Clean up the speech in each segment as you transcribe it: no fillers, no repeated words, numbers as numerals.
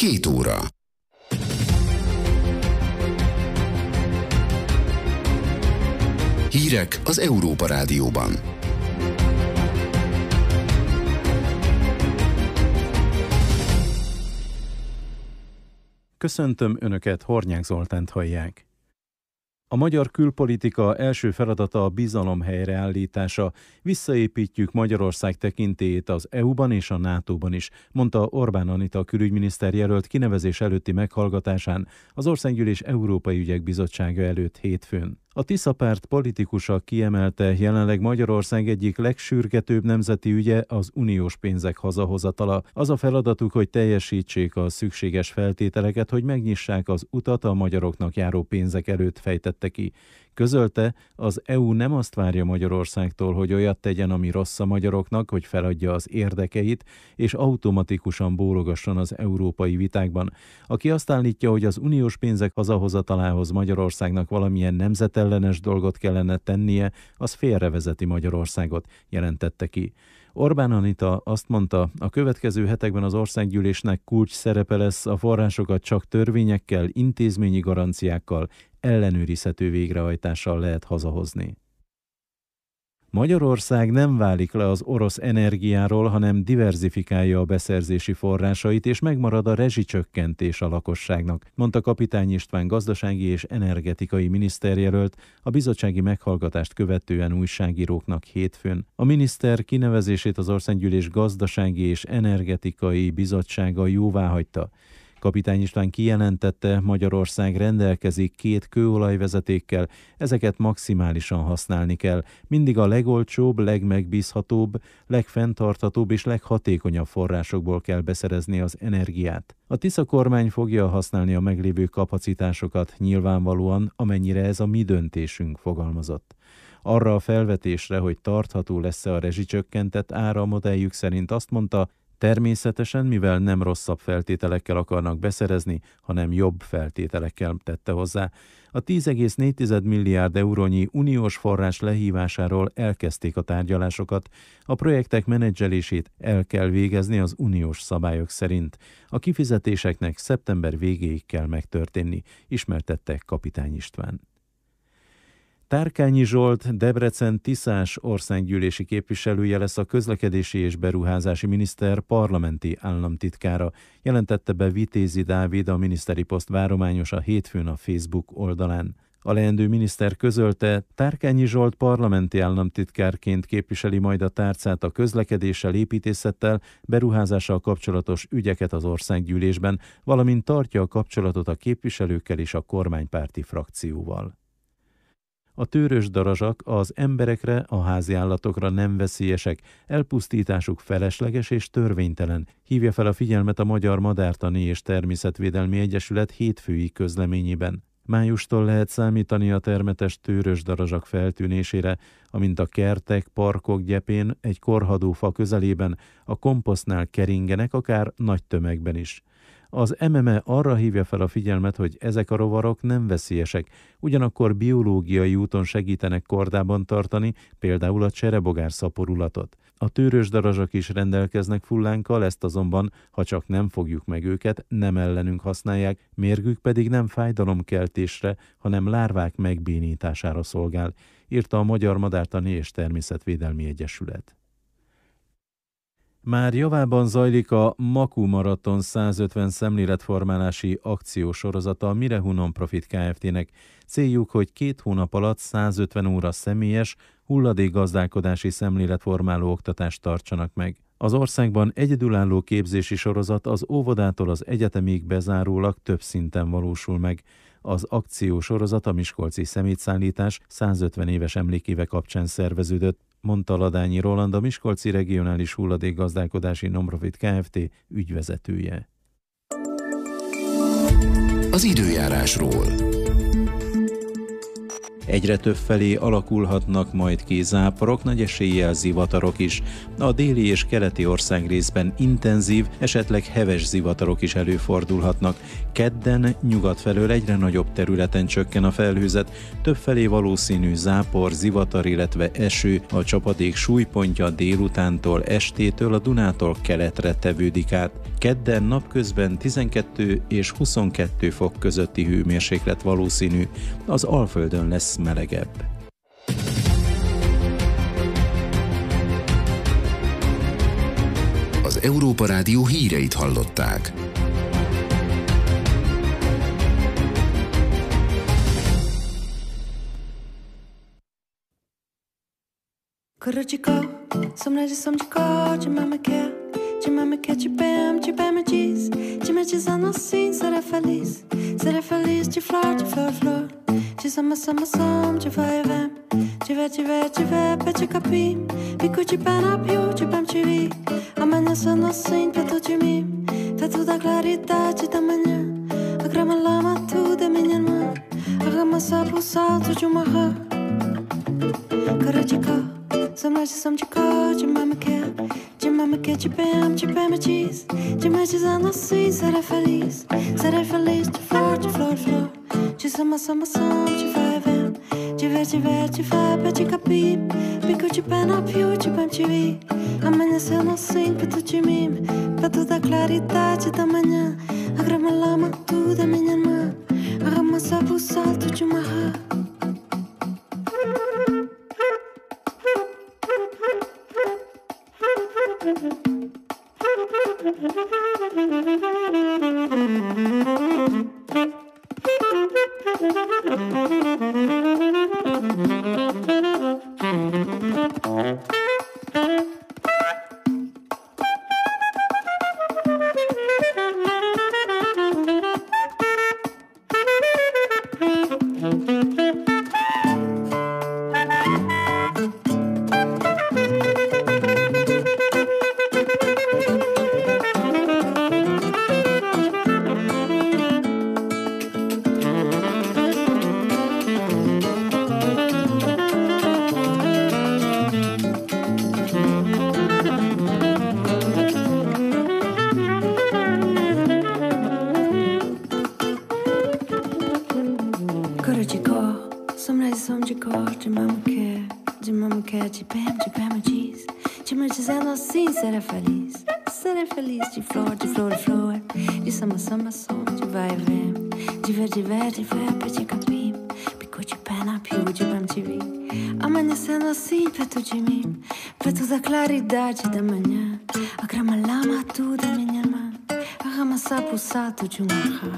2 óra. Hírek az Európa Rádióban. Köszöntöm Önöket, Hornyák Zoltánt hallják. A magyar külpolitika első feladata a bizalom helyreállítása. Visszaépítjük Magyarország tekintélyét az EU-ban és a NATO-ban is, mondta Orbán Anita külügyminiszter jelölt kinevezés előtti meghallgatásán az Országgyűlés Európai Ügyek Bizottsága előtt hétfőn. A Tisza párt politikusa kiemelte, jelenleg Magyarország egyik legsürgetőbb nemzeti ügye az uniós pénzek hazahozatala. Az a feladatuk, hogy teljesítsék a szükséges feltételeket, hogy megnyissák az utat a magyaroknak járó pénzek előtt, fejtette ki. Közölte, az EU nem azt várja Magyarországtól, hogy olyat tegyen, ami rossz a magyaroknak, hogy feladja az érdekeit, és automatikusan bólogasson az európai vitákban. Aki azt állítja, hogy az uniós pénzek hazahozatalához Magyarországnak valamilyen nemzetellenes dolgot kellene tennie, az félrevezeti Magyarországot, jelentette ki. Orbán Anita azt mondta, a következő hetekben az országgyűlésnek kulcs szerepe lesz, a forrásokat csak törvényekkel, intézményi garanciákkal, ellenőrizhető végrehajtással lehet hazahozni. Magyarország nem válik le az orosz energiáról, hanem diverzifikálja a beszerzési forrásait, és megmarad a rezsicsökkentés a lakosságnak, mondta Kapitány István gazdasági és energetikai miniszterjelölt a bizottsági meghallgatást követően újságíróknak hétfőn. A miniszter kinevezését az Országgyűlés gazdasági és energetikai bizottsága jóváhagyta. Kapitány István kijelentette, Magyarország rendelkezik 2 kőolajvezetékkel, ezeket maximálisan használni kell. Mindig a legolcsóbb, legmegbízhatóbb, legfenntarthatóbb és leghatékonyabb forrásokból kell beszerezni az energiát. A Tisza kormány fogja használni a meglévő kapacitásokat, nyilvánvalóan, amennyire ez a mi döntésünk, fogalmazott. Arra a felvetésre, hogy tartható lesz-e a rezsicsökkentett ára a modelljük szerint azt mondta, természetesen, mivel nem rosszabb feltételekkel akarnak beszerezni, hanem jobb feltételekkel, tette hozzá. A 10,4 milliárd eurónyi uniós forrás lehívásáról elkezdték a tárgyalásokat. A projektek menedzselését el kell végezni az uniós szabályok szerint. A kifizetéseknek szeptember végéig kell megtörténni, ismertette Kapitány István. Tárkányi Zsolt, Debrecen tiszás országgyűlési képviselője lesz a közlekedési és beruházási miniszter parlamenti államtitkára, jelentette be Vitézi Dávid, a miniszteri poszt várományosa hétfőn a Facebook oldalán. A leendő miniszter közölte, Tárkányi Zsolt parlamenti államtitkárként képviseli majd a tárcát a közlekedéssel, építészettel, beruházással kapcsolatos ügyeket az országgyűlésben, valamint tartja a kapcsolatot a képviselőkkel és a kormánypárti frakcióval. A tőrös darazsak az emberekre, a háziállatokra nem veszélyesek, elpusztításuk felesleges és törvénytelen, hívja fel a figyelmet a Magyar Madártani és Természetvédelmi Egyesület hétfői közleményében. Májustól lehet számítani a termetes tőrös darazsak feltűnésére, amint a kertek, parkok gyepén, egy korhadó fa közelében, a komposztnál keringenek, akár nagy tömegben is. Az MME arra hívja fel a figyelmet, hogy ezek a rovarok nem veszélyesek, ugyanakkor biológiai úton segítenek kordában tartani, például a cserebogár szaporulatot. A tőrös darazsak is rendelkeznek fullánkkal, ezt azonban, ha csak nem fogjuk meg őket, nem ellenünk használják, mérgük pedig nem fájdalomkeltésre, hanem lárvák megbénítására szolgál, írta a Magyar Madártani és Természetvédelmi Egyesület. Már javában zajlik a Maku Maraton 150 szemléletformálási akciósorozata a Mirehu Non-Profit Kft-nek. Céljuk, hogy 2 hónap alatt 150 óra személyes, hulladékgazdálkodási szemléletformáló oktatást tartsanak meg. Az országban egyedülálló képzési sorozat az óvodától az egyetemig bezárólag több szinten valósul meg. Az akciósorozat a miskolci szemétszállítás 150 éves emlékéve kapcsán szerveződött, mondta Ladányi Roland, a Miskolci Regionális Hulladékgazdálkodási Non-Profit Kft. Ügyvezetője. Az időjárásról. Egyre több felé alakulhatnak majd ki záporok, nagy eséllyel zivatarok is. A déli és keleti országrészben intenzív, esetleg heves zivatarok is előfordulhatnak. Kedden nyugat felől egyre nagyobb területen csökken a felhőzet, többfelé valószínű zápor, zivatar, illetve eső, a csapadék súlypontja délutántól, estétől a Dunától keletre tevődik át. Kedden napközben 12 és 22 fok közötti hőmérséklet valószínű, az Alföldön lesz melegebb. Az Európa Rádió híreit hallották. Som te bam, me diz a nocinha, será feliz de flor, flor. Diz sama, de vai e vem, tiver, pede capim, bico de pé na pio, de bam, te vi. Amanhã só nocinho, perto de mim, perto da claridade da manhã. A grama lama, tudo é minha irmã, a rama sabe o salto de uma rã. Cara de cá. Som de cor, de mama quer, de bem, me diz a nocinha, será feliz de flor, flor. De sama, de vai e vem, tiver, pede capim, bico de pé na pio, de bem, te vi. Amanheceu nocinho, perto de mim, perto da claridade da manhã. A grama lama, tudo é minha irmã, a rama sabe o salto de uma rã. Me dizendo assim, será feliz de flor, flor. De sama, som, de vai e vem, tiver, pede capim, bico de pé na pio, de bam, te vi. Amanhecendo assim, perto de mim, perto da claridade da manhã. A grama lama, tudo é minha irmã, a rama sabe o salto de uma rã.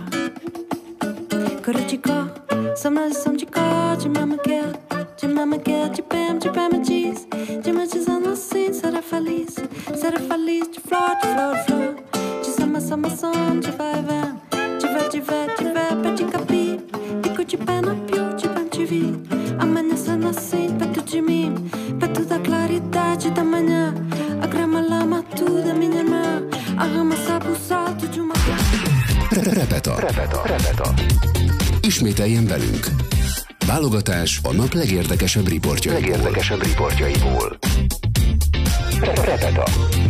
Cor de cor, som de cor, de mama quer, de bem, me diz dizendo assim, será feliz de flor. De sama, som, de vai e vem, tiver, pede capim, bico de pé na pio, de bam, te vi. Amanhecendo assim, perto de mim, perto da claridade da manhã. A grama lama, tudo é minha irmã, a rama sabe o salto de uma Repeta. Ismételjen velünk. Válogatás a nap legérdekesebb riportjaiból. Repeta.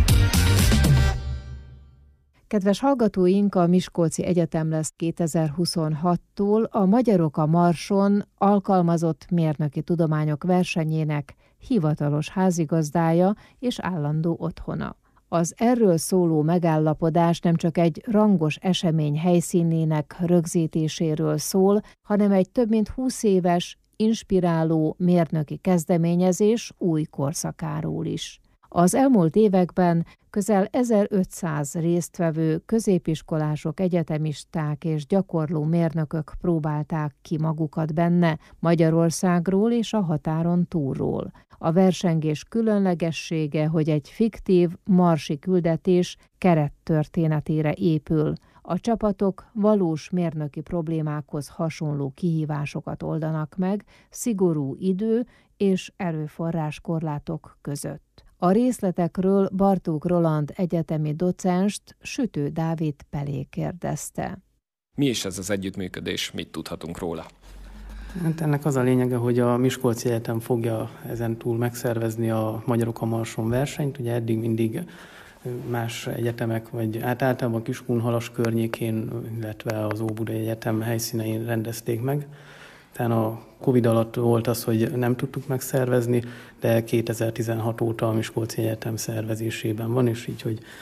Kedves hallgatóink, a Miskolci Egyetem lesz 2026-tól a Magyarok a Marson alkalmazott mérnöki tudományok versenyének hivatalos házigazdája és állandó otthona. Az erről szóló megállapodás nem csak egy rangos esemény helyszínének rögzítéséről szól, hanem egy több mint 20 éves, inspiráló mérnöki kezdeményezés új korszakáról is. Az elmúlt években közel 1500 résztvevő középiskolások, egyetemisták és gyakorló mérnökök próbálták ki magukat benne Magyarországról és a határon túlról. A versengés különlegessége, hogy egy fiktív marsi küldetés kerettörténetére épül. A csapatok valós mérnöki problémákhoz hasonló kihívásokat oldanak meg, szigorú idő és erőforrás korlátok között. A részletekről Bartók Roland egyetemi docenst Sütő Dávid Pelé kérdezte. Mi is ez az együttműködés, mit tudhatunk róla? Hát ennek az a lényege, hogy a Miskolci Egyetem fogja ezen túl megszervezni a Magyarok a Marson versenyt. Ugye eddig mindig más egyetemek, vagy általában Kiskunhalas környékén, illetve az Óbudai Egyetem helyszínein rendezték meg. Tehát a Covid alatt volt az, hogy nem tudtuk megszervezni, de 2016 óta a Miskolci Egyetem szervezésében van, és így, hogy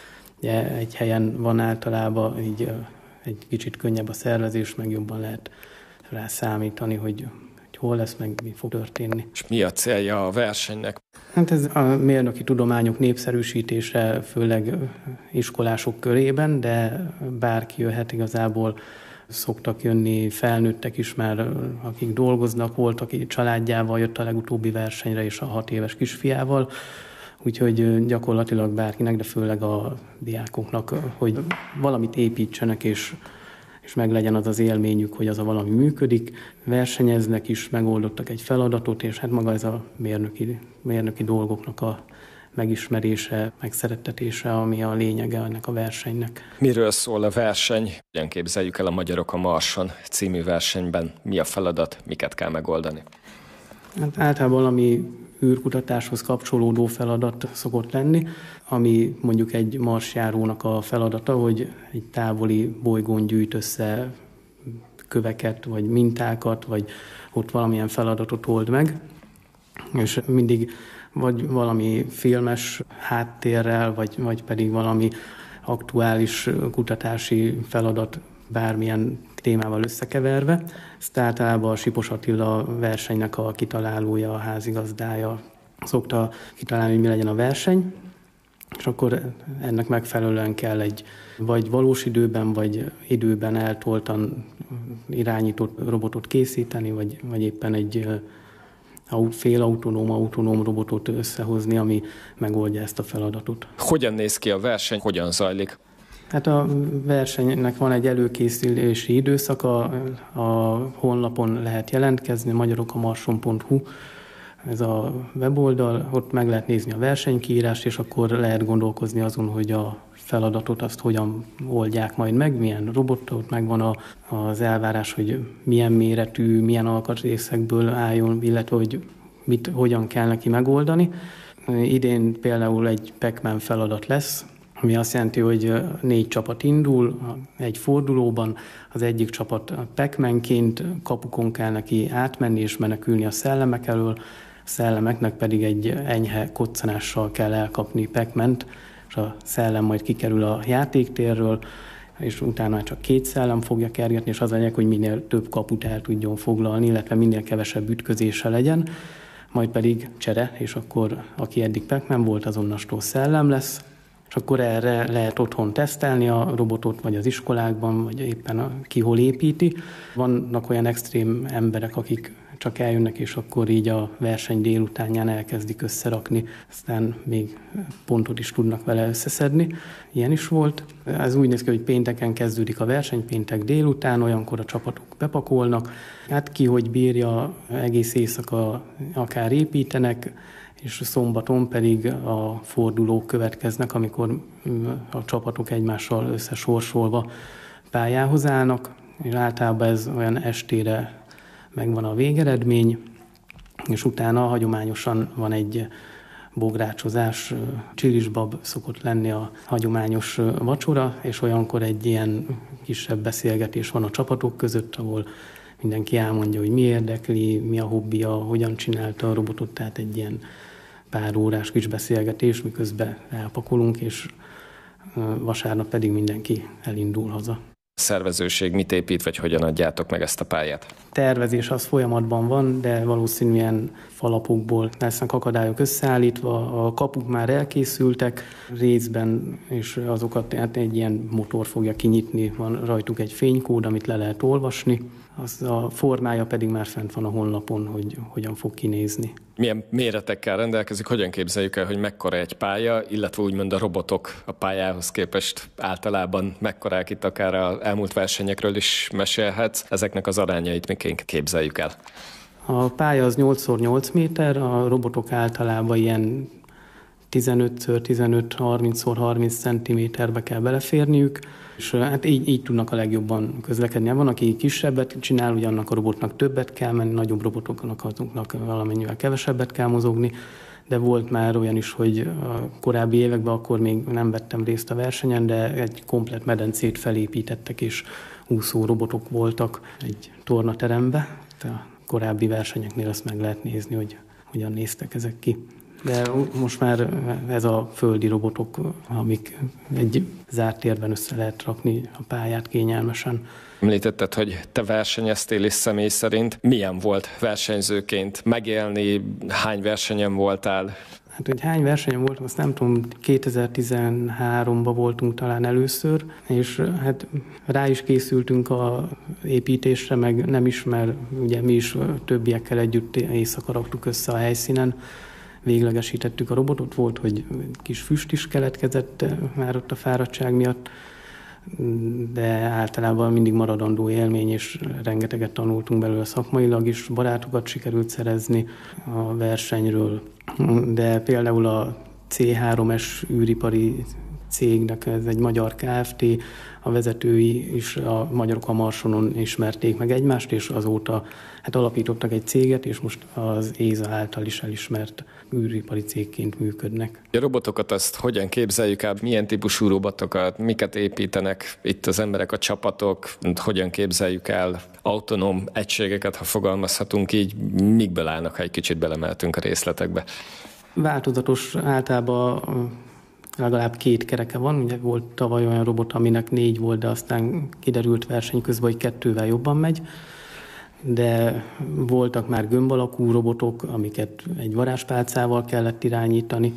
Ugye egy helyen van általában, így egy kicsit könnyebb a szervezés, meg jobban lehet rá számítani, hogy hol lesz, meg mi fog történni. És mi a célja a versenynek? Hát ez a mérnöki tudományok népszerűsítése, főleg iskolások körében, de bárki jöhet igazából. Szoktak jönni felnőttek is már, akik dolgoznak, volt, aki családjával jött a legutóbbi versenyre, és a 6 éves kisfiával. Úgyhogy gyakorlatilag bárkinek, de főleg a diákoknak, hogy valamit építsenek, és meg legyen az az élményük, hogy az a valami működik. Versenyeznek is, megoldottak egy feladatot, és hát maga ez a mérnöki dolgoknak a megismerése, megszerettetése, ami a lényege ennek a versenynek. Miről szól a verseny? Hogyan képzeljük el a Magyarok a Marson című versenyben? Mi a feladat, miket kell megoldani? Hát általában valami űrkutatáshoz kapcsolódó feladat szokott lenni, ami mondjuk egy marsjárónak a feladata, hogy egy távoli bolygón gyűjt össze köveket, vagy mintákat, vagy ott valamilyen feladatot old meg, és mindig vagy valami filmes háttérrel, vagy pedig valami aktuális kutatási feladat bármilyen témával összekeverve. Ezt általában a Sipos Attila versenynek a kitalálója, a házigazdája szokta kitalálni, hogy mi legyen a verseny, és akkor ennek megfelelően kell egy vagy valós időben, vagy időben eltoltan irányított robotot készíteni, vagy éppen egy autonóm robotot összehozni, ami megoldja ezt a feladatot. Hogyan néz ki a verseny, hogyan zajlik? Hát a versenynek van egy előkészülési időszaka, a honlapon lehet jelentkezni, magyarokamarson.hu, ez a weboldal, ott meg lehet nézni a versenykiírást, és akkor lehet gondolkozni azon, hogy a feladatot azt hogyan oldják majd meg, milyen robottot, megvan az elvárás, hogy milyen méretű, milyen alkatrészekből álljon, illetve hogy hogyan kell neki megoldani. Idén például egy Pac-Man feladat lesz, ami azt jelenti, hogy 4 csapat indul egy fordulóban, az egyik csapat Pac-Manként kapukon kell neki átmenni és menekülni a szellemek elől, a szellemeknek pedig egy enyhe koccanással kell elkapni Pac-Mant, és a szellem majd kikerül a játéktérről, és utána csak 2 szellem fogja kergetni, és az a lényeg, hogy minél több kaput el tudjon foglalni, illetve minél kevesebb ütközése legyen, majd pedig csere, és akkor aki eddig Pac-Man volt, azonnastól szellem lesz, és akkor erre lehet otthon tesztelni a robotot, vagy az iskolákban, vagy éppen ki hol építi. Vannak olyan extrém emberek, akik csak eljönnek, és akkor így a verseny délutánján elkezdik összerakni, aztán még pontot is tudnak vele összeszedni. Ilyen is volt. Ez úgy néz ki, hogy pénteken kezdődik a verseny, péntek délután, olyankor a csapatok bepakolnak. Hát ki, hogy bírja, egész éjszaka akár építenek, és szombaton pedig a fordulók következnek, amikor a csapatok egymással összesorsolva pályához állnak, és általában ez olyan estére megvan a végeredmény, és utána hagyományosan van egy bográcsozás, csilisbab szokott lenni a hagyományos vacsora, és olyankor egy ilyen kisebb beszélgetés van a csapatok között, ahol mindenki elmondja, hogy mi érdekli, mi a hobbija, hogyan csinálta a robotot, tehát egy ilyen pár órás kis beszélgetés, miközben elpakolunk, és vasárnap pedig mindenki elindul haza. A szervezőség mit épít, vagy hogyan adjátok meg ezt a pályát? Tervezés az folyamatban van, de valószínűen falapokból lesznek akadályok összeállítva, a kapuk már elkészültek részben, és azokat hát egy ilyen motor fogja kinyitni, van rajtuk egy fénykód, amit le lehet olvasni, az a formája pedig már fent van a honlapon, hogy hogyan fog kinézni. Milyen méretekkel rendelkezik, hogyan képzeljük el, hogy mekkora egy pálya, illetve úgymond a robotok a pályához képest általában mekkorák, itt akár az elmúlt versenyekről is mesélhetsz, ezeknek az arányait miként képzeljük el? A pálya az 8x8 méter, a robotok általában ilyen 15x15, 30x30 centiméterbe kell beleférniük, és hát így tudnak a legjobban közlekedni. Van, aki kisebbet csinál, ugye annak a robotnak többet kell menni, nagyobb robotoknak azoknak valamennyivel kevesebbet kell mozogni, de volt már olyan is, hogy a korábbi években akkor még nem vettem részt a versenyen, de egy komplett medencét felépítettek, és úszó robotok voltak egy tornaterembe. A korábbi versenyeknél azt meg lehet nézni, hogy hogyan néztek ezek ki. de most már ez a földi robotok, amik egy zárt térben össze lehet rakni a pályát kényelmesen. Említetted, hogy te versenyeztél is személy szerint. Milyen volt versenyzőként megélni? Hány versenyen voltál? Hát, hogy hány versenyen voltam, azt nem tudom, 2013-ban voltunk talán először, és hát rá is készültünk a építésre, meg nem is, mert ugye mi is többiekkel együtt éjszaka raktuk össze a helyszínen, véglegesítettük a robotot, volt, hogy kis füst is keletkezett már ott a fáradtság miatt, de általában mindig maradandó élmény, és rengeteget tanultunk belőle szakmailag is, barátokat sikerült szerezni a versenyről, de például a C3S űripari cégnek, ez egy magyar Kft., a vezetői is a Magyarok a Marsonon ismerték meg egymást, és azóta alapítottak egy céget, és most az ÉSA által is elismert űripari cégként működnek. A robotokat azt hogyan képzeljük el? Milyen típusú robotokat, miket építenek itt az emberek, a csapatok? Hogyan képzeljük el autonóm egységeket, ha fogalmazhatunk így? Mikből állnak, ha egy kicsit belemeltünk a részletekbe? Változatos, általában legalább 2 kereke van. Ugye volt tavaly olyan robot, aminek 4 volt, de aztán kiderült verseny közben, hogy 2-vel jobban megy. De voltak már gömb alakú robotok, amiket egy varázspálcával kellett irányítani,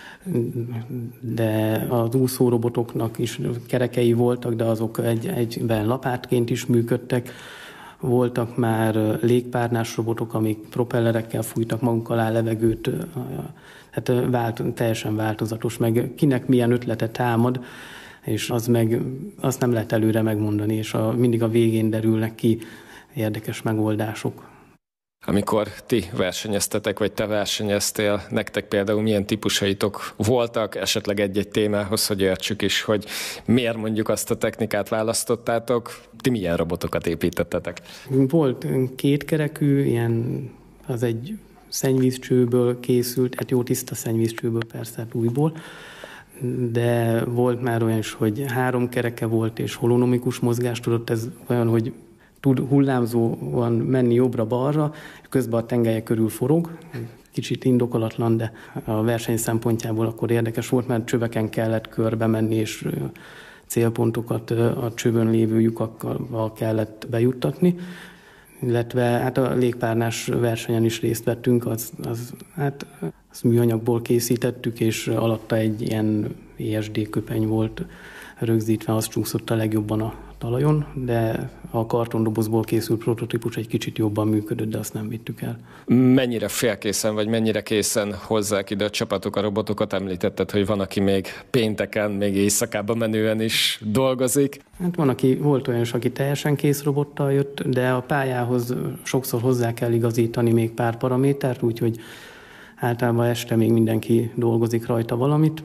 de az úszó robotoknak is kerekei voltak, de azok egyben lapátként is működtek. Voltak már légpárnás robotok, amik propellerekkel fújtak maguk alá levegőt, hát teljesen változatos, meg kinek milyen ötlete támad, és azt nem lehet előre megmondani, és mindig a végén derülnek ki érdekes megoldások. Amikor ti versenyeztetek, vagy te versenyeztél, nektek például milyen típusaitok voltak, esetleg egy-egy témához, hogy értsük is, hogy miért mondjuk azt a technikát választottátok, ti milyen robotokat építettetek? Volt 2 kerekű, ilyen az egy szennyvízcsőből készült, hát jó tiszta szennyvízcsőből persze, hát újból, de volt már olyan is, hogy 3 kereke volt, és holonomikus mozgást tudott, ez olyan, hogy tud hullámzóan menni jobbra-balra, közben a tengelye körül forog. Kicsit indokolatlan, de a verseny szempontjából akkor érdekes volt, mert csöveken kellett körbe menni, és célpontokat a csövön lévő lyukakkal kellett bejuttatni. Illetve hát a légpárnás versenyen is részt vettünk, azt műanyagból készítettük, és alatta egy ilyen ESD köpeny volt rögzítve, az csúszott a legjobban a talajon, de a kartondobozból készült prototípus egy kicsit jobban működött, de azt nem vittük el. Mennyire félkészen, vagy mennyire készen hozzák ide a csapatok a robotokat? Említetted, hogy van, aki még pénteken, még éjszakába menően is dolgozik. Hát volt olyan is, aki teljesen kész robottal jött, de a pályához sokszor hozzá kell igazítani még pár paramétert, úgyhogy általában este még mindenki dolgozik rajta valamit,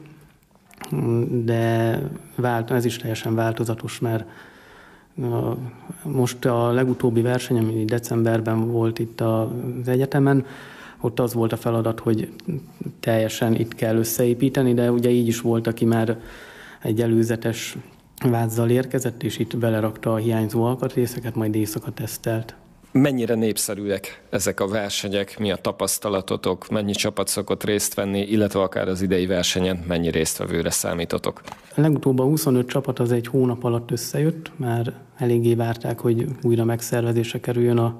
de ez is teljesen változatos, mert most a legutóbbi verseny, ami decemberben volt itt az egyetemen, ott az volt a feladat, hogy teljesen itt kell összeépíteni, de ugye így is volt, aki már egy előzetes vázzal érkezett, és itt belerakta a hiányzó alkatrészeket, majd éjszaka tesztelt. Mennyire népszerűek ezek a versenyek, mi a tapasztalatotok, mennyi csapat szokott részt venni, illetve akár az idei versenyen mennyi résztvevőre számítotok? Legutóbb a 25 csapat az egy hónap alatt összejött, már eléggé várták, hogy újra megszervezésre kerüljön, a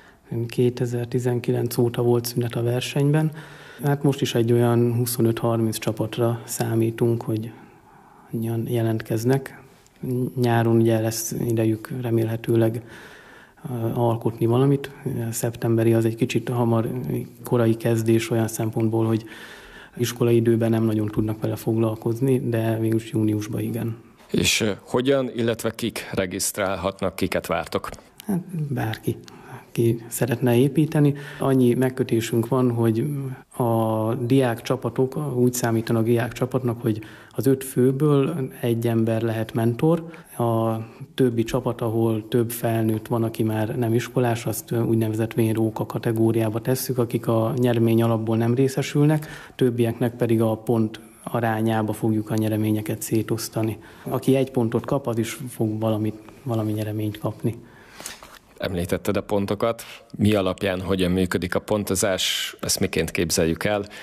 2019 óta volt szünet a versenyben. Hát most is egy olyan 25-30 csapatra számítunk, hogy jelentkeznek. Nyáron ugye lesz idejük remélhetőleg alkotni valamit. A szeptemberi az egy kicsit korai kezdés olyan szempontból, hogy iskolai időben nem nagyon tudnak vele foglalkozni, de mégis júniusban igen. És hogyan, illetve kik regisztrálhatnak, kiket vártok? Hát bárki, aki szeretne építeni. Annyi megkötésünk van, hogy a diákcsapatok úgy számítanak diákcsapatnak, hogy az 5 főből egy ember lehet mentor. A többi csapat, ahol több felnőtt van, aki már nem iskolás, azt úgynevezett vénróka kategóriába tesszük, akik a nyeremény alapból nem részesülnek, többieknek pedig a pont arányába fogjuk a nyereményeket szétosztani. Aki 1 pontot kap, az is fog valami nyereményt kapni. Említetted a pontokat. Mi alapján hogyan működik a pontozás? Ezt miként képzeljük el?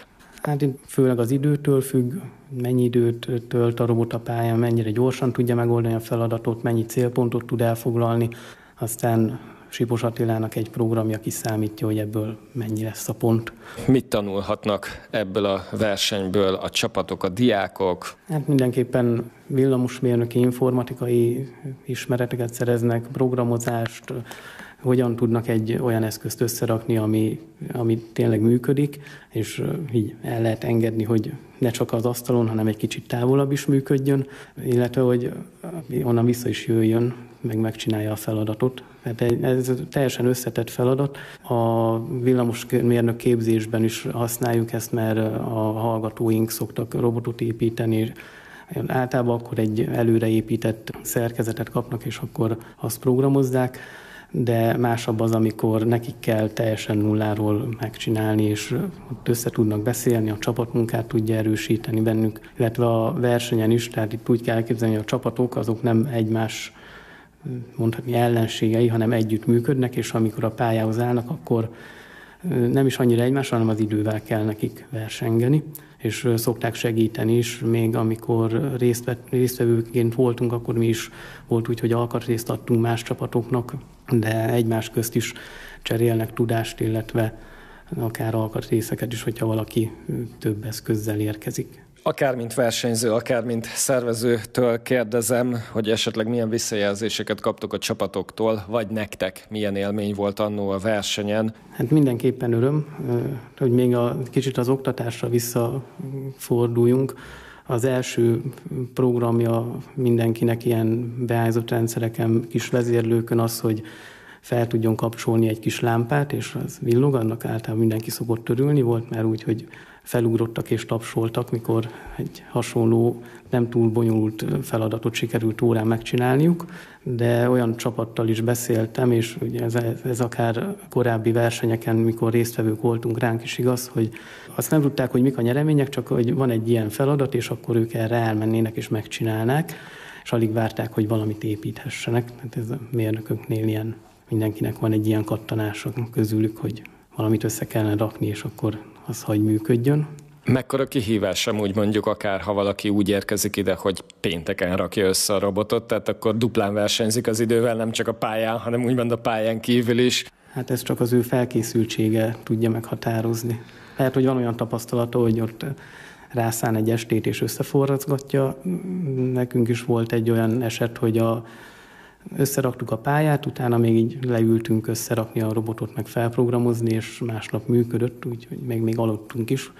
Hát itt főleg az időtől függ, mennyi időt tölt a robot a pályán, mennyire gyorsan tudja megoldani a feladatot, mennyi célpontot tud elfoglalni. Aztán Sipos Attilának egy programja kiszámítja, hogy ebből mennyi lesz a pont. Mit tanulhatnak ebből a versenyből a csapatok, a diákok? Hát mindenképpen villamosmérnöki, informatikai ismereteket szereznek, programozást, hogyan tudnak egy olyan eszközt összerakni, ami tényleg működik, és így el lehet engedni, hogy ne csak az asztalon, hanem egy kicsit távolabb is működjön, illetve hogy onnan vissza is jöjjön, meg megcsinálja a feladatot. Hát ez teljesen összetett feladat. A villamosmérnök képzésben is használjuk ezt, mert a hallgatóink szoktak robotot építeni, általában akkor egy előreépített szerkezetet kapnak, és akkor azt programozzák, de másabb az, amikor nekik kell teljesen nulláról megcsinálni, és ott össze tudnak beszélni, a csapatmunkát tudja erősíteni bennük, illetve a versenyen is, tehát itt úgy kell elképzelni, hogy a csapatok azok nem egymás mondhatni ellenségei, hanem együtt működnek, és amikor a pályához állnak, akkor nem is annyira egymásra, hanem az idővel kell nekik versengeni, és szokták segíteni is, még amikor résztvevőként voltunk, akkor mi is volt úgy, hogy alkatrészt adtunk más csapatoknak, de egymás közt is cserélnek tudást, illetve akár alkatrészeket is, hogyha valaki több eszközzel érkezik. Akár mint versenyző, akár mint szervezőtől kérdezem, hogy esetleg milyen visszajelzéseket kaptok a csapatoktól, vagy nektek milyen élmény volt annó a versenyen? Hát mindenképpen öröm, hogy még kicsit az oktatásra visszaforduljunk. Az első programja mindenkinek ilyen beállított rendszereken, kis vezérlőkön az, hogy fel tudjon kapcsolni egy kis lámpát, és az villog, annak általában mindenki szokott örülni, volt már úgy, hogy felugrottak és tapsoltak, mikor egy hasonló, nem túl bonyolult feladatot sikerült órán megcsinálniuk, de olyan csapattal is beszéltem, és ugye ez akár korábbi versenyeken, mikor résztvevők voltunk, ránk is igaz, hogy azt nem tudták, hogy mik a nyeremények, csak hogy van egy ilyen feladat, és akkor ők erre elmennének és megcsinálnák, és alig várták, hogy valamit építhessenek. Hát ez a mérnököknél ilyen, mindenkinek van egy ilyen kattanása közülük, hogy valamit össze kellene rakni, és akkor az hagy működjön. Mekkora kihívás amúgy mondjuk akár, ha valaki úgy érkezik ide, hogy pénteken rakja össze a robotot, tehát akkor duplán versenyzik az idővel, nem csak a pályán, hanem úgymond a pályán kívül is. Hát ez csak az ő felkészültsége tudja meghatározni. Lehet, hogy van olyan tapasztalata, hogy ott rászán egy estét és összeforracgatja. Nekünk is volt egy olyan eset, hogy összeraktuk a pályát, utána még így leültünk összerakni a robotot, meg felprogramozni, és másnap működött, úgyhogy még aludtunk is,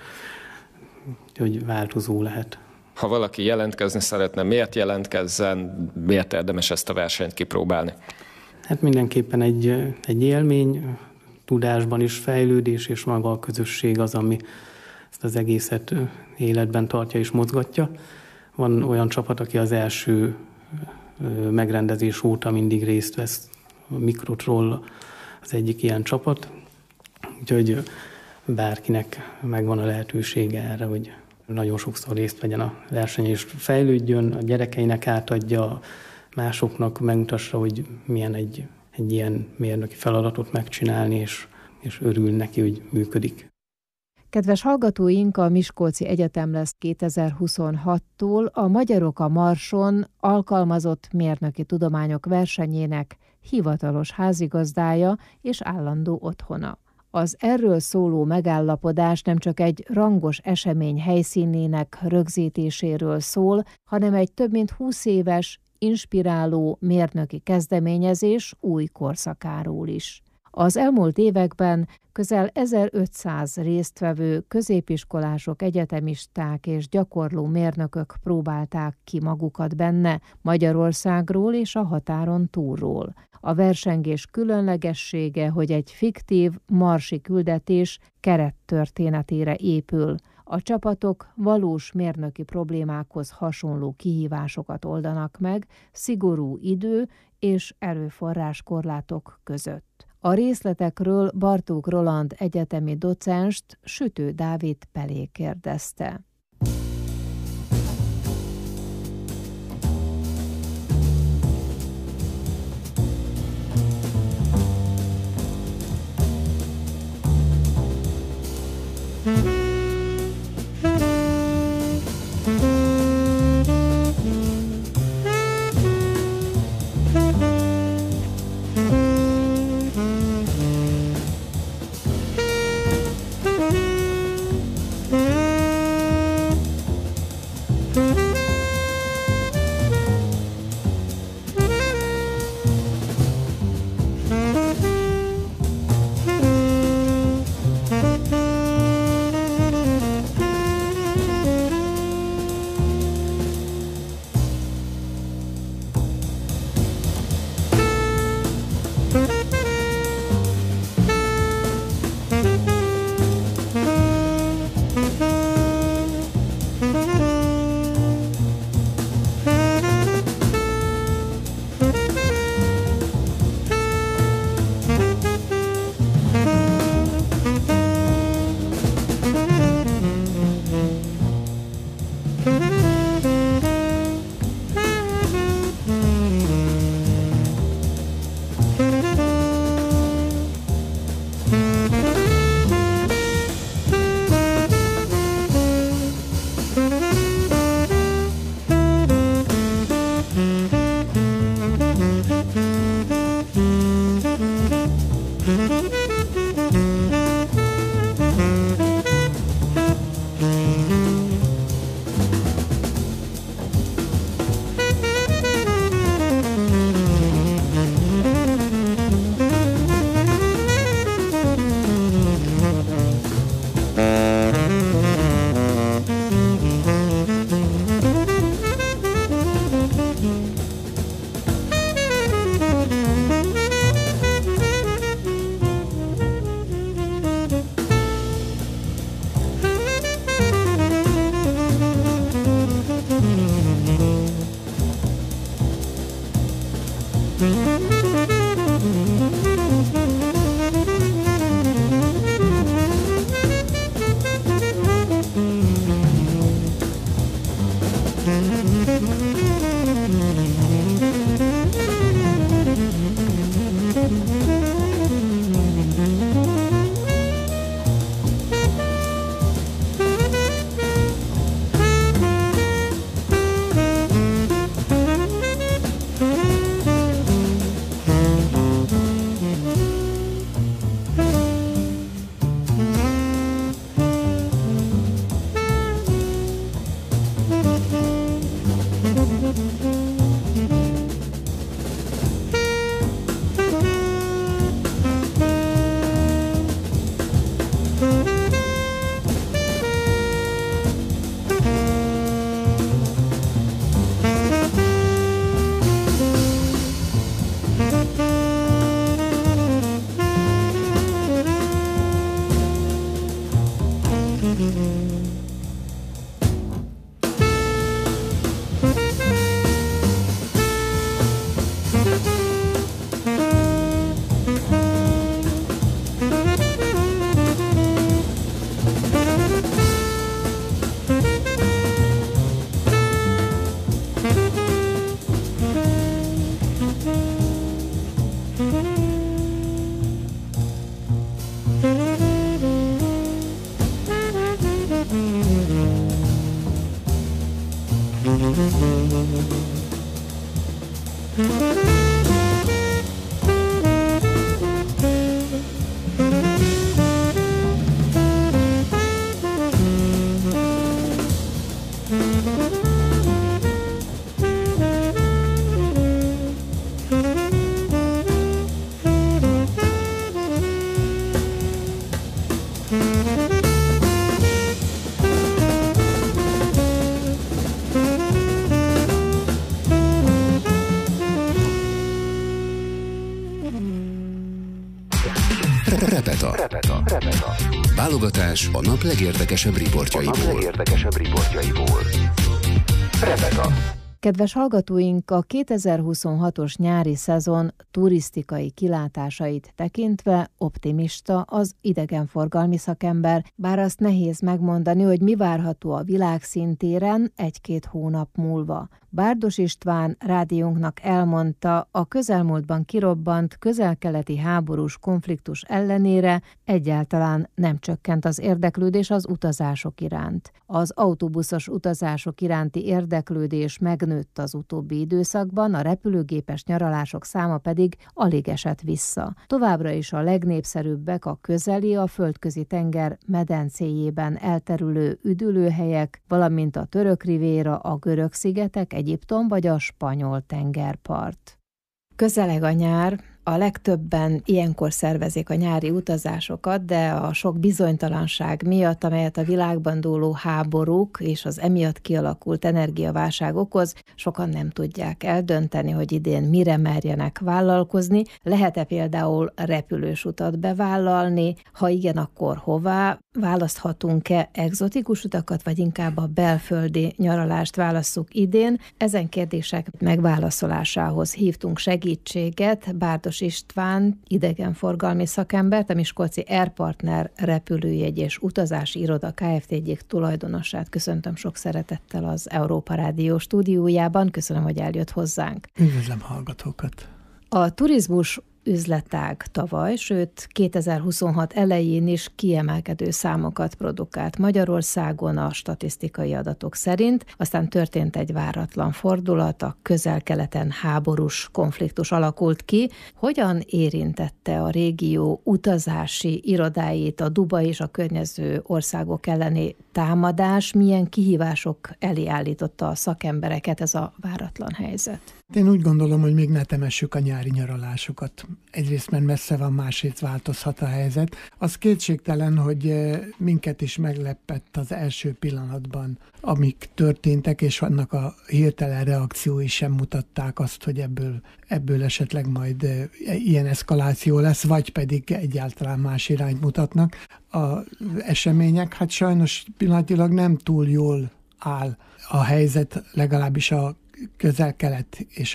hogy változó lehet. Ha valaki jelentkezni szeretne, miért jelentkezzen, miért érdemes ezt a versenyt kipróbálni? Hát mindenképpen egy élmény, tudásban is fejlődés, és maga a közösség az, ami ezt az egészet életben tartja és mozgatja. Van olyan csapat, aki az első megrendezés óta mindig részt vesz, a Mikrotroll az egyik ilyen csapat, úgyhogy bárkinek megvan a lehetősége erre, hogy nagyon sokszor részt vegyen a versenyen, és fejlődjön, a gyerekeinek átadja, másoknak megmutassa, hogy milyen egy ilyen mérnöki feladatot megcsinálni, és örül neki, hogy működik. Kedves hallgatóink, a Miskolci Egyetem lesz 2026-tól a Magyarok a Marson alkalmazott mérnöki tudományok versenyének hivatalos házigazdája és állandó otthona. Az erről szóló megállapodás nem csak egy rangos esemény helyszínének rögzítéséről szól, hanem egy több mint 20 éves, inspiráló mérnöki kezdeményezés új korszakáról is. Az elmúlt években közel 1500 résztvevő középiskolások, egyetemisták és gyakorló mérnökök próbálták ki magukat benne Magyarországról és a határon túlról. A versengés különlegessége, hogy egy fiktív marsi küldetés kerettörténetére épül. A csapatok valós mérnöki problémákhoz hasonló kihívásokat oldanak meg szigorú idő és erőforrás korlátok között. A részletekről Bartók Roland egyetemi docenst Sütő Dávid Pelé kérdezte. Repeta. Válogatás a nap legérdekesebb riportjaiból. Repeta. Kedves hallgatóink, a 2026-os nyári szezon turisztikai kilátásait tekintve optimista az idegenforgalmi szakember, bár azt nehéz megmondani, hogy mi várható a világszintéren 1-2 hónap múlva. Bárdos István rádiónknak elmondta, a közelmúltban kirobbant közel-keleti háborús konfliktus ellenére egyáltalán nem csökkent az érdeklődés az utazások iránt. Az autóbuszos utazások iránti érdeklődés megnőtt az utóbbi időszakban, a repülőgépes nyaralások száma pedig alig esett vissza. Továbbra is a legnépszerűbbek a közeli, a földközi tenger medencéjében elterülő üdülőhelyek, valamint a török rivéra, a görög szigetek, Egyiptom vagy a spanyol tengerpart. Közeleg a nyár, a legtöbben ilyenkor szervezik a nyári utazásokat, de a sok bizonytalanság miatt, amelyet a világban dúló háborúk és az emiatt kialakult energiaválság okoz, sokan nem tudják eldönteni, hogy idén mire merjenek vállalkozni. Lehet-e például repülős utat bevállalni? Ha igen, akkor hová? Választhatunk-e egzotikus utakat, vagy inkább a belföldi nyaralást válasszuk idén? Ezen kérdések megválaszolásához hívtunk segítséget Bárdos István, idegenforgalmi szakembert, a Miskolci Air Partner repülőjegy és utazási iroda Kft. Egyik tulajdonosát. Köszöntöm sok szeretettel az Európa Rádió stúdiójában. Köszönöm, hogy eljött hozzánk. Üdvözlöm hallgatókat! A turizmus üzletág tavaly, sőt 2026 elején is kiemelkedő számokat produkált Magyarországon a statisztikai adatok szerint, aztán történt egy váratlan fordulat, a közel-keleten háborús konfliktus alakult ki. Hogyan érintette a régió utazási irodáit a Dubaj és a környező országok elleni támadás? Milyen kihívások elé állította a szakembereket ez a váratlan helyzet? Én úgy gondolom, hogy még ne temessük a nyári nyaralásokat. Egyrészt, mert messze van, másrészt változhat a helyzet. Az kétségtelen, hogy minket is meglepett az első pillanatban, amik történtek, és annak a hirtelen reakciói sem mutatták azt, hogy ebből esetleg majd ilyen eszkaláció lesz, vagy pedig egyáltalán más irányt mutatnak. Az események, hát sajnos pillanatilag nem túl jól áll a helyzet, legalábbis a közel-kelet és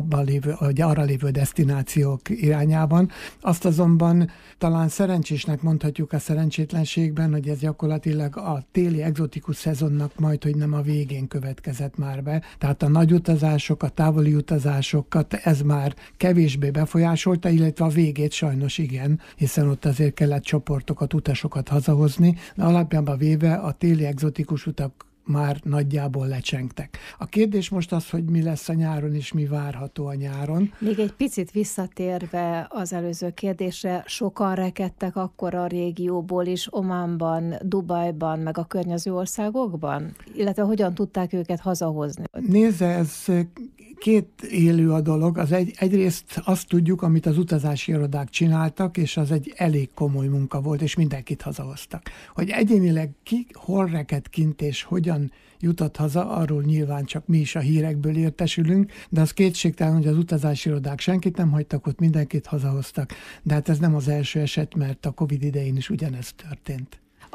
arra lévő desztinációk irányában. Azt azonban talán szerencsésnek mondhatjuk a szerencsétlenségben, hogy ez gyakorlatilag a téli egzotikus szezonnak majdhogy nem a végén következett már be. Tehát a nagy utazások, a távoli utazásokat ez már kevésbé befolyásolta, illetve a végét sajnos igen, hiszen ott azért kellett csoportokat, utasokat hazahozni, de alapjában véve a téli egzotikus utak már nagyjából lecsengtek. A kérdés most az, hogy mi lesz a nyáron, és mi várható a nyáron. Még egy picit visszatérve az előző kérdésre, sokan rekedtek akkor a régióból is, Ománban, Dubajban, meg a környező országokban? Illetve hogyan tudták őket hazahozni? Nézze, ez két élő a dolog. Egyrészt azt tudjuk, amit az utazási irodák csináltak, és az egy elég komoly munka volt, és mindenkit hazahoztak. Hogy egyénileg ki hol reked kint, és hogyan jutott haza, arról nyilván csak mi is a hírekből értesülünk, de az kétségtelen, hogy az utazási irodák senkit nem hagytak, ott mindenkit hazahoztak. De hát ez nem az első eset, mert a Covid idején is ugyanez történt. A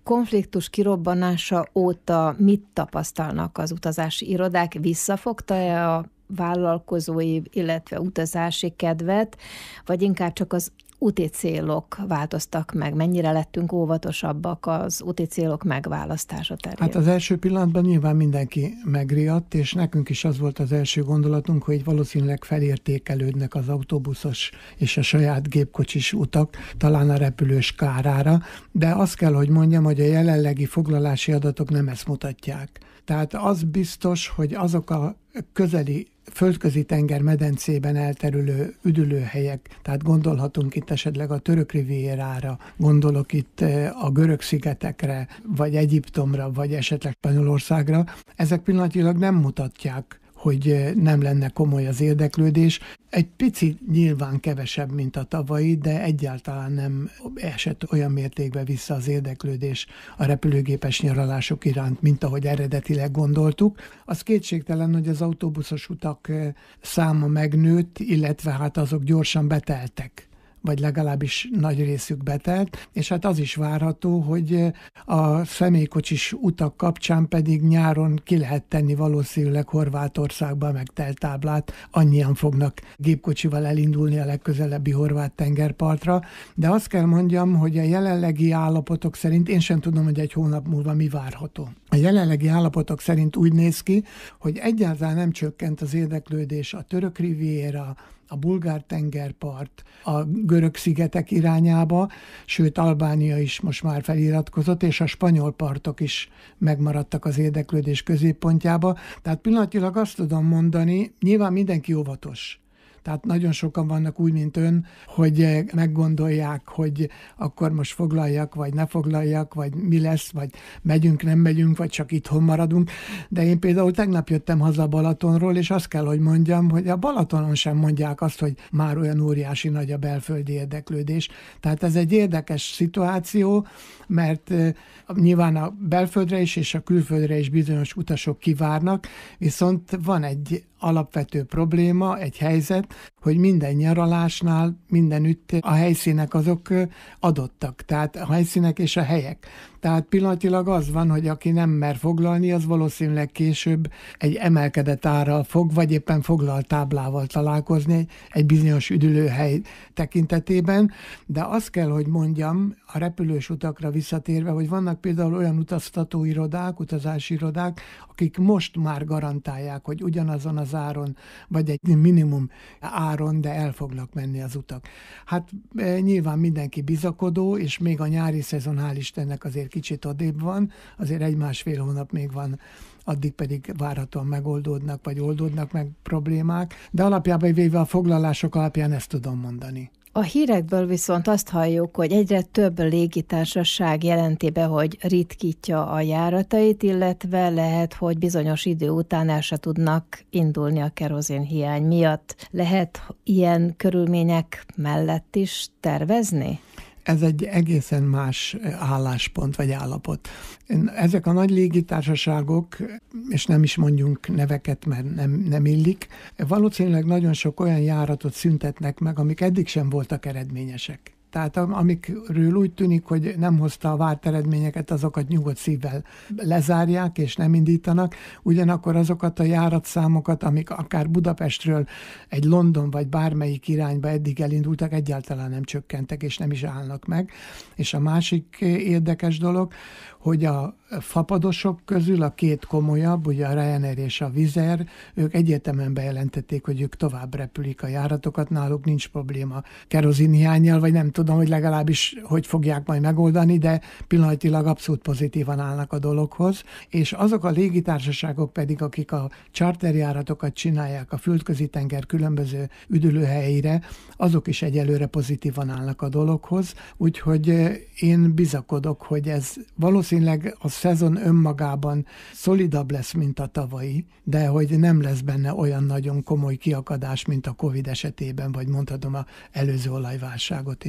konfliktus kirobbanása óta mit tapasztalnak az utazási irodák? Visszafogta-e a vállalkozói, illetve utazási kedvet, vagy inkább csak az úti célok változtak meg? Mennyire lettünk óvatosabbak az úti célok megválasztása terén? Hát az első pillanatban nyilván mindenki megriadt, és nekünk is az volt az első gondolatunk, hogy valószínűleg felértékelődnek az autóbuszos és a saját gépkocsis utak, talán a repülős kárára, de azt kell, hogy mondjam, hogy a jelenlegi foglalási adatok nem ezt mutatják. Tehát az biztos, hogy azok a közeli földközi tenger medencében elterülő üdülőhelyek, tehát gondolhatunk itt esetleg a török rivierára, gondolok itt a görög szigetekre, vagy Egyiptomra, vagy esetleg Spanyolországra, ezek pillanatilag nem mutatják, hogy nem lenne komoly az érdeklődés. Egy picit nyilván kevesebb, mint a tavalyi, de egyáltalán nem esett olyan mértékben vissza az érdeklődés a repülőgépes nyaralások iránt, mint ahogy eredetileg gondoltuk. Az kétségtelen, hogy az autóbuszos utak száma megnőtt, illetve hát azok gyorsan beteltek, vagy legalábbis nagy részük betelt, és hát az is várható, hogy a személykocsis utak kapcsán pedig nyáron ki lehet tenni valószínűleg Horvátországba megtelt táblát, annyian fognak gépkocsival elindulni a legközelebbi horvát tengerpartra, de azt kell mondjam, hogy a jelenlegi állapotok szerint, én sem tudom, hogy egy hónap múlva mi várható. A jelenlegi állapotok szerint úgy néz ki, hogy egyáltalán nem csökkent az érdeklődés a török riviera, a bulgár tengerpart, a görög szigetek irányába, sőt Albánia is most már feliratkozott, és a spanyol partok is megmaradtak az érdeklődés középpontjába. Tehát pillanatilag azt tudom mondani, nyilván mindenki óvatos. Tehát nagyon sokan vannak úgy, mint ön, hogy meggondolják, hogy akkor most foglaljak, vagy ne foglaljak, vagy mi lesz, vagy megyünk, nem megyünk, vagy csak itthon maradunk. De én például tegnap jöttem haza Balatonról, és azt kell, hogy mondjam, hogy a Balatonon sem mondják azt, hogy már olyan óriási nagy a belföldi érdeklődés. Tehát ez egy érdekes szituáció, mert nyilván a belföldre is és a külföldre is bizonyos utasok kivárnak, viszont van egy alapvető probléma, egy helyzet, hogy minden nyaralásnál mindenütt a helyszínek azok adottak, tehát a helyszínek és a helyek. Tehát pillanatilag az van, hogy aki nem mer foglalni, az valószínűleg később egy emelkedett árral fog, vagy éppen foglalt táblával találkozni egy bizonyos üdülőhely tekintetében, de azt kell, hogy mondjam, a repülős utakra visszatérve, hogy vannak például olyan utaztatóirodák, utazási irodák, akik most már garantálják, hogy ugyanazon az áron, vagy egy minimum áron, de el fognak menni az utak. Hát nyilván mindenki bizakodó, és még a nyári szezon, hál' Istennek azért kicsit odébb van, azért 1-1,5 hónap még van, addig pedig várhatóan megoldódnak, vagy oldódnak meg problémák, de alapjában véve a foglalások alapján ezt tudom mondani. A hírekből viszont azt halljuk, hogy egyre több légitársaság jelenti be, hogy ritkítja a járatait, illetve lehet, hogy bizonyos idő után el se tudnak indulni a kerozinhiány miatt. Lehet ilyen körülmények mellett is tervezni? Ez egy egészen más álláspont vagy állapot. Ezek a nagy légitársaságok, és nem is mondjunk neveket, mert nem illik, valószínűleg nagyon sok olyan járatot szüntetnek meg, amik eddig sem voltak eredményesek. Tehát amikről úgy tűnik, hogy nem hozta a várt eredményeket, azokat nyugodt szívvel lezárják és nem indítanak, ugyanakkor azokat a járatszámokat, amik akár Budapestről egy London vagy bármelyik irányba eddig elindultak, egyáltalán nem csökkentek és nem is állnak meg. És a másik érdekes dolog, hogy a fapadosok közül a két komolyabb, ugye a Ryanair és a Wizz Air, ők egyértelműen bejelentették, hogy ők tovább repülik a járatokat, náluk nincs probléma kerozinhiánnyal, vagy nem tudom, hogy legalábbis hogy fogják majd megoldani, de pillanatilag abszolút pozitívan állnak a dologhoz, és azok a légitársaságok pedig, akik a charterjáratokat csinálják a földközi tenger különböző üdülőhelyeire, azok is egyelőre pozitívan állnak a dologhoz, úgyhogy én bizakodok, hogy ez valószínűleg a szezon önmagában szolidabb lesz, mint a tavalyi, de hogy nem lesz benne olyan nagyon komoly kiakadás, mint a Covid esetében, vagy mondhatom az előző olajválságot is.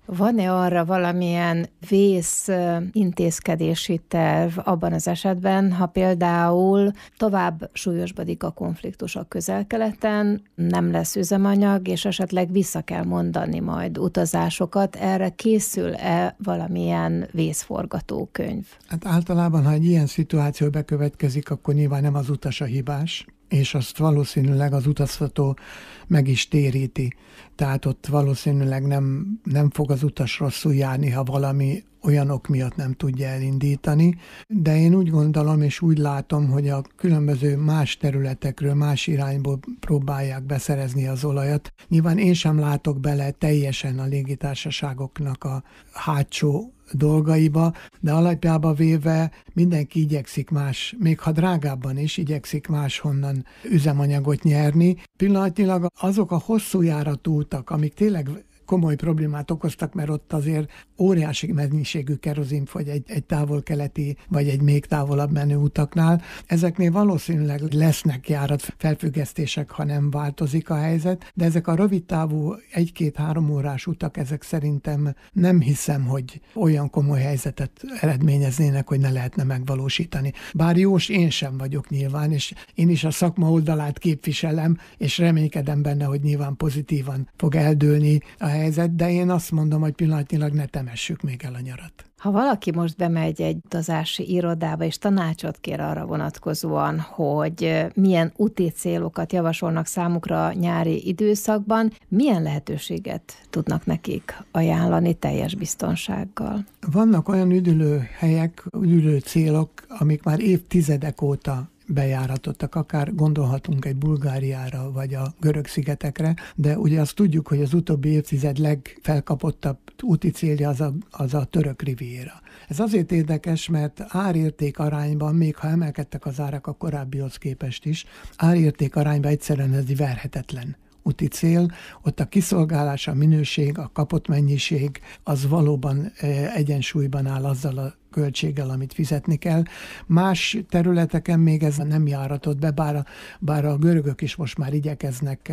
Van-e arra valamilyen vész intézkedési terv abban az esetben, ha például tovább súlyosbodik a konfliktus a Közel-Keleten, nem lesz üzemanyag, és esetleg vissza kell mondani majd utazásokat, erre készül-e valamilyen vészforgatókönyv? Hát általában, ha egy ilyen szituáció bekövetkezik, akkor nyilván nem az utas a hibás, és azt valószínűleg az utaztató meg is téríti. Tehát ott valószínűleg nem fog az utas rosszul járni, ha valami olyan ok miatt nem tudja elindítani. De én úgy gondolom és úgy látom, hogy a különböző más területekről, más irányból próbálják beszerezni az olajat. Nyilván én sem látok bele teljesen a légitársaságoknak a hátsó dolgaiba, de alapjába véve mindenki igyekszik más, még ha drágábban is igyekszik máshonnan üzemanyagot nyerni. Pillanatnyilag azok a hosszú járatú utak, amik tényleg komoly problémát okoztak, mert ott azért óriási mennyiségű kerozin fogy egy távol-keleti, vagy egy még távolabb menő utaknál. Ezeknél valószínűleg lesznek járat felfüggesztések, ha nem változik a helyzet, de ezek a rövid távú 1-2-3 órás utak, ezek szerintem nem hiszem, hogy olyan komoly helyzetet eredményeznének, hogy ne lehetne megvalósítani. Bár jós én sem vagyok nyilván, és én is a szakma oldalát képviselem, és reménykedem benne, hogy nyilván pozitívan fog eldőlni a helyzet, de én azt mondom, hogy pillanatnyilag ne temessük még el a nyarat. Ha valaki most bemegy egy utazási irodába, és tanácsot kér arra vonatkozóan, hogy milyen úti célokat javasolnak számukra a nyári időszakban, milyen lehetőséget tudnak nekik ajánlani teljes biztonsággal? Vannak olyan üdülőhelyek, üdülő célok, amik már évtizedek óta bejáratottak, akár gondolhatunk egy Bulgáriára, vagy a Görög-szigetekre, de ugye azt tudjuk, hogy az utóbbi évtized legfelkapottabb úti célja az a török riviéra. Ez azért érdekes, mert árérték arányban, még ha emelkedtek az árak a korábbihoz képest is, árérték arányban egyszerűen ez verhetetlen úti cél, ott a kiszolgálás, a minőség, a kapott mennyiség, az valóban egyensúlyban áll azzal a költséggel, amit fizetni kell. Más területeken még ez nem járatott be, bár a görögök is most már igyekeznek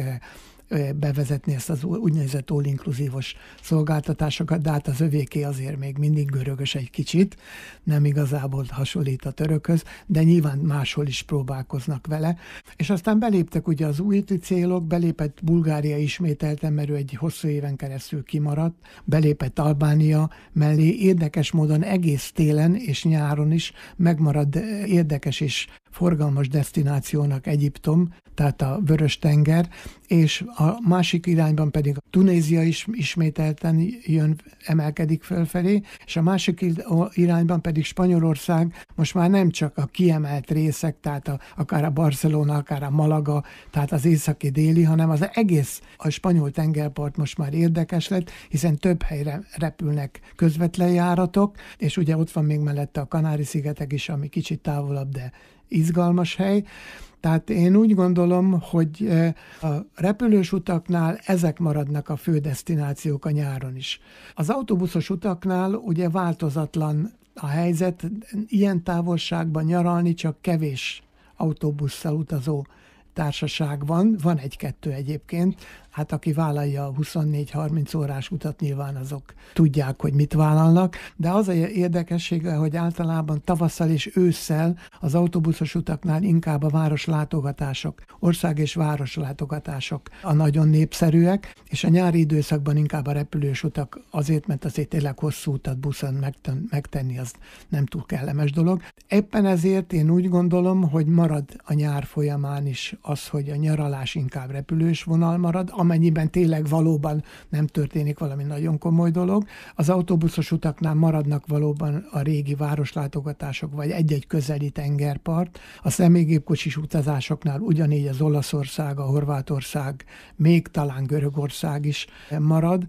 bevezetni ezt az úgynevezett all-inkluzívos szolgáltatásokat, de hát az övéké azért még mindig görögös egy kicsit, nem igazából hasonlít a törökhöz, de nyilván máshol is próbálkoznak vele. És aztán beléptek ugye az új célok, belépett Bulgária ismételten, mert ő egy hosszú éven keresztül kimaradt, belépett Albánia mellé, érdekes módon egész télen és nyáron is megmarad érdekes és forgalmas desztinációnak Egyiptom, tehát a Vörös-tenger, és a másik irányban pedig a Tunézia is ismételten emelkedik fölfelé, és a másik irányban pedig Spanyolország most már nem csak a kiemelt részek, tehát akár a Barcelona, akár a Malaga, tehát az északi-déli, hanem az egész a spanyol tengerpart most már érdekes lett, hiszen több helyre repülnek közvetlen járatok, és ugye ott van még mellette a Kanári-szigetek is, ami kicsit távolabb, de izgalmas hely. Tehát én úgy gondolom, hogy a repülős utaknál ezek maradnak a fő desztinációk a nyáron is. Az autóbuszos utaknál ugye változatlan a helyzet, ilyen távolságban nyaralni csak kevés autóbusszal utazó társaság van egy-kettő egyébként, hát aki vállalja a 24-30 órás utat, nyilván azok tudják, hogy mit vállalnak, de az a érdekessége, hogy általában tavasszal és ősszel az autóbuszos utaknál inkább a városlátogatások, ország- és városlátogatások a nagyon népszerűek, és a nyári időszakban inkább a repülős utak azért, mert azért tényleg hosszú utat buszon megtenni, az nem túl kellemes dolog. Éppen ezért én úgy gondolom, hogy marad a nyár folyamán is az, hogy a nyaralás inkább repülős vonal marad, amennyiben tényleg valóban nem történik valami nagyon komoly dolog. Az autóbuszos utaknál maradnak valóban a régi városlátogatások, vagy egy-egy közeli tengerpart. A személygépkocsis utazásoknál ugyanígy az Olaszország, a Horvátország, még talán Görögország is marad.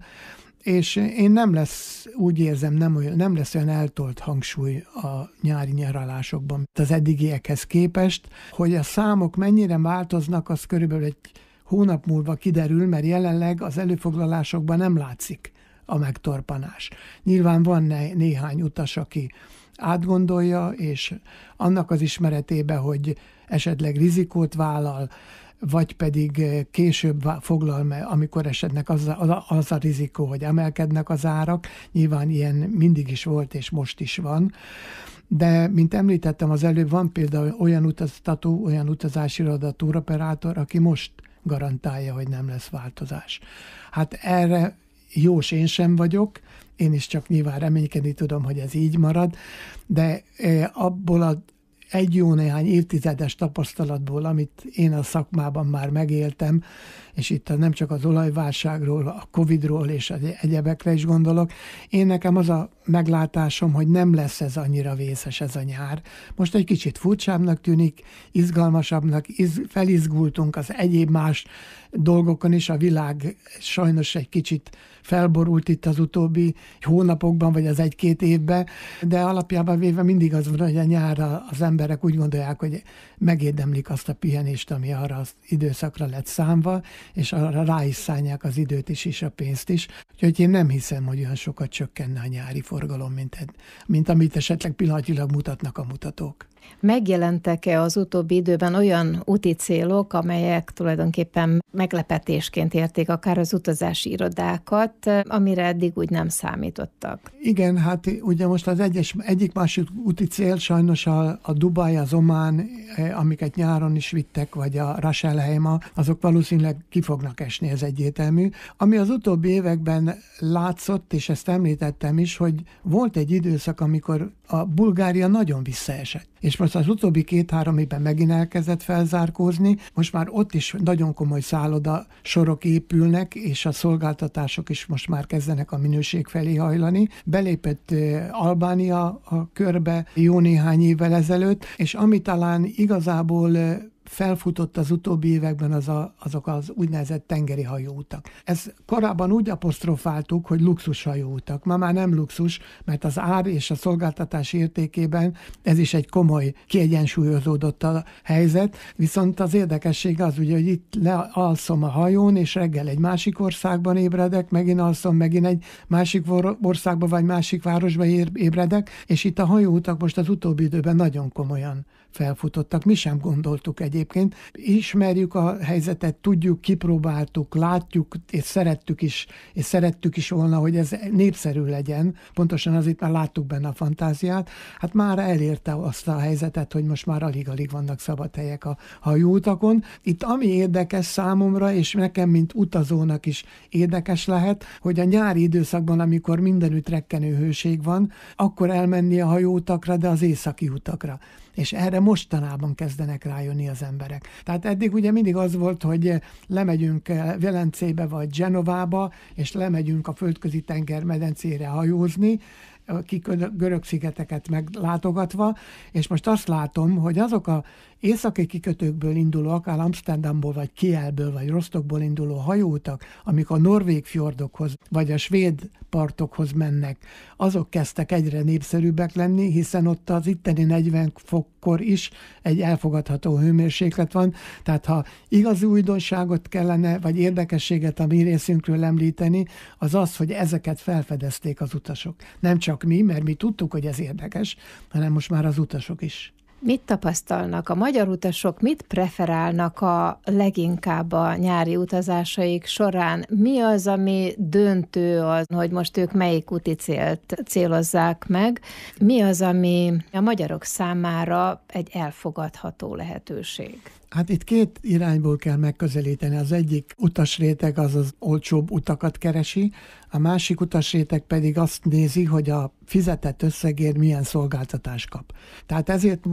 És én úgy érzem, nem lesz olyan eltolt hangsúly a nyári nyaralásokban az eddigiekhez képest, hogy a számok mennyire változnak, az körülbelül egy hónap múlva kiderül, mert jelenleg az előfoglalásokban nem látszik a megtorpanás. Nyilván van néhány utas, aki átgondolja, és annak az ismeretébe, hogy esetleg rizikót vállal, vagy pedig később foglal, amikor esetleg az a rizikó, hogy emelkednek az árak. Nyilván ilyen mindig is volt, és most is van. De, mint említettem az előbb, van például olyan utaztató, olyan utazási iroda, túroperátor, aki most garantálja, hogy nem lesz változás. Hát erre jós én sem vagyok, én is csak nyilván reménykedni tudom, hogy ez így marad, de abból a egy jó néhány évtizedes tapasztalatból, amit én a szakmában már megéltem, és itt nem csak az olajválságról, a Covidról és az egyebekre is gondolok, én nekem az a meglátásom, hogy nem lesz ez annyira vészes ez a nyár. Most egy kicsit furcsábbnak tűnik, izgalmasabbnak, felizgultunk az egyéb más dolgokon is, a világ sajnos egy kicsit felborult itt az utóbbi hónapokban, vagy az egy-két évben, de alapjában véve mindig az van, hogy a nyárra az emberek úgy gondolják, hogy megérdemlik azt a pihenést, ami arra az időszakra lett számva, és arra rá is szánják az időt is, és a pénzt is. Úgyhogy én nem hiszem, hogy olyan sokat csökkenne a nyári forgalom, mint amit esetleg pillanatilag mutatnak a mutatók. Megjelentek-e az utóbbi időben olyan úti célok, amelyek tulajdonképpen meglepetésként érték akár az utazási irodákat, amire eddig úgy nem számítottak? Igen, hát ugye most az egyik másik úti cél sajnos a Dubaj, az Omán, amiket nyáron is vittek, vagy a Ras Al Khaimah, azok valószínűleg ki fognak esni, ez egyértelmű. Ami az utóbbi években látszott, és ezt említettem is, hogy volt egy időszak, amikor a Bulgária nagyon visszaesett. És most az utóbbi 2-3 évben megint elkezdett felzárkózni, most már ott is nagyon komoly szálloda sorok épülnek, és a szolgáltatások is most már kezdenek a minőség felé hajlani. Belépett Albánia a körbe jó néhány évvel ezelőtt, és ami talán igazából felfutott az utóbbi években azok az úgynevezett tengeri hajóutak. Ezt korábban úgy apostrofáltuk, hogy luxus hajóutak. Ma már nem luxus, mert az ár és a szolgáltatás értékében ez is egy komoly kiegyensúlyozódott a helyzet, viszont az érdekesség az ugye, hogy itt lealszom a hajón, és reggel egy másik országban ébredek, megint alszom, megint egy másik országba vagy másik városba ébredek, és itt a hajóutak most az utóbbi időben nagyon komolyan felfutottak. Mi sem gondoltuk egyébként. Ismerjük a helyzetet, tudjuk, kipróbáltuk, látjuk, és szerettük is volna, hogy ez népszerű legyen. Pontosan azért már láttuk benne a fantáziát. Hát már elérte azt a helyzetet, hogy most már alig-alig vannak szabad helyek a hajóutakon. Itt ami érdekes számomra, és nekem, mint utazónak is érdekes lehet, hogy a nyári időszakban, amikor mindenütt rekkenő hőség van, akkor elmenni a hajóutakra, de az északi utakra. És erre mostanában kezdenek rájönni az emberek. Tehát eddig ugye mindig az volt, hogy lemegyünk Velencébe vagy Genovába, és lemegyünk a földközi tenger medencére hajózni, görög szigeteket meglátogatva, és most azt látom, hogy azok a északi kikötőkből induló, akár Amsterdamból, vagy Kielből, vagy Rostokból induló hajóutak, amik a norvég fjordokhoz, vagy a svéd partokhoz mennek, azok kezdtek egyre népszerűbbek lenni, hiszen ott az itteni 40 fokkor is egy elfogadható hőmérséklet van, tehát ha igazi újdonságot kellene, vagy érdekességet a mi részünkről említeni, az az, hogy ezeket felfedezték az utasok. Nem csak mi, mert mi tudtuk, hogy ez érdekes, hanem most már az utasok is. Mit tapasztalnak a magyar utasok, mit preferálnak a leginkább a nyári utazásaik során? Mi az, ami döntő az, hogy most ők melyik úti célt célozzák meg? Mi az, ami a magyarok számára egy elfogadható lehetőség? Hát itt két irányból kell megközelíteni. Az egyik utasréteg az olcsóbb utakat keresi, a másik utasréteg pedig azt nézi, hogy a fizetett összegért milyen szolgáltatást kap. Tehát ezért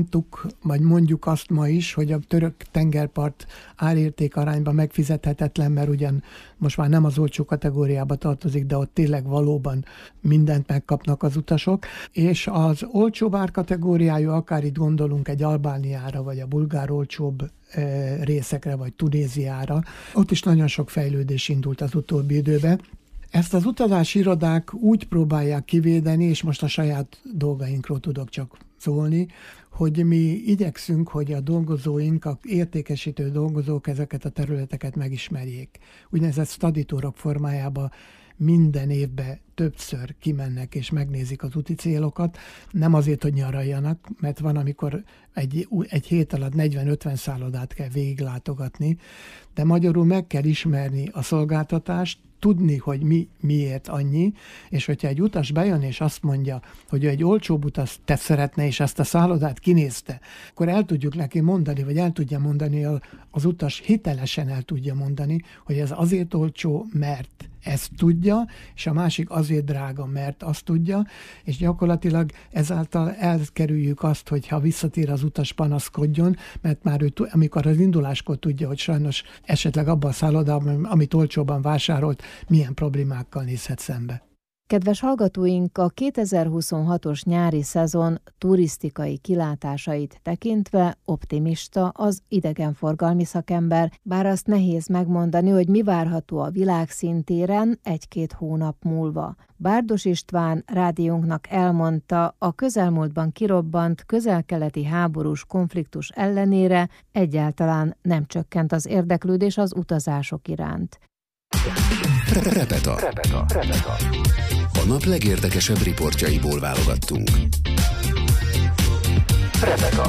mondjuk azt ma is, hogy a török tengerpart árérték arányban megfizethetetlen, mert ugyan most már nem az olcsó kategóriába tartozik, de ott tényleg valóban mindent megkapnak az utasok, és az olcsóbb árkategóriájú, akár itt gondolunk egy Albániára, vagy a bulgár olcsóbb részekre, vagy Tunéziára, ott is nagyon sok fejlődés indult az utóbbi időben. Ezt az utazási irodák úgy próbálják kivédeni, és most a saját dolgainkról tudok csak szólni, hogy mi igyekszünk, hogy a dolgozóink, a értékesítő dolgozók ezeket a területeket megismerjék. Úgynevezett study tourok formájában minden évben többször kimennek és megnézik az úti célokat, nem azért, hogy nyaraljanak, mert van, amikor egy hét alatt 40-50 szállodát kell végiglátogatni, de magyarul meg kell ismerni a szolgáltatást, tudni, hogy miért annyi, és hogyha egy utas bejön és azt mondja, hogy ő egy olcsóbb utas szeretne, és ezt a szállodát kinézte, akkor el tudjuk neki mondani, vagy el tudja mondani, az utas hitelesen el tudja mondani, hogy ez azért olcsó, mert ezt tudja, és a másik azért drága, mert azt tudja, és gyakorlatilag ezáltal elkerüljük azt, hogy ha visszatér az utas, panaszkodjon, mert már ő, amikor az induláskor tudja, hogy sajnos esetleg abban a szállodában, amit olcsóban vásárolt, milyen problémákkal nézhet szembe. Kedves hallgatóink, a 2026-os nyári szezon turisztikai kilátásait tekintve optimista az idegenforgalmi szakember, bár azt nehéz megmondani, hogy mi várható a világszintéren 1-2 hónap múlva. Bárdos István rádiónknak elmondta, a közelmúltban kirobbant közel-keleti háborús konfliktus ellenére egyáltalán nem csökkent az érdeklődés az utazások iránt. Repeta. A nap legérdekesebb riportjaiból válogattunk. Repeta.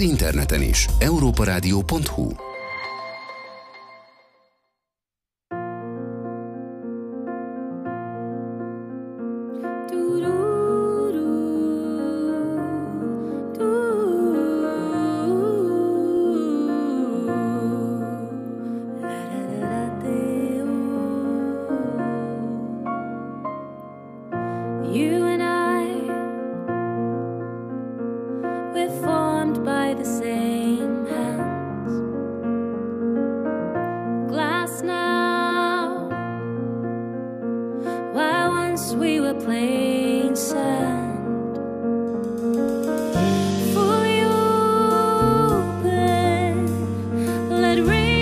interneten is. europaradio.hu.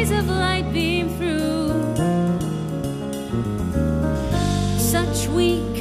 Such weak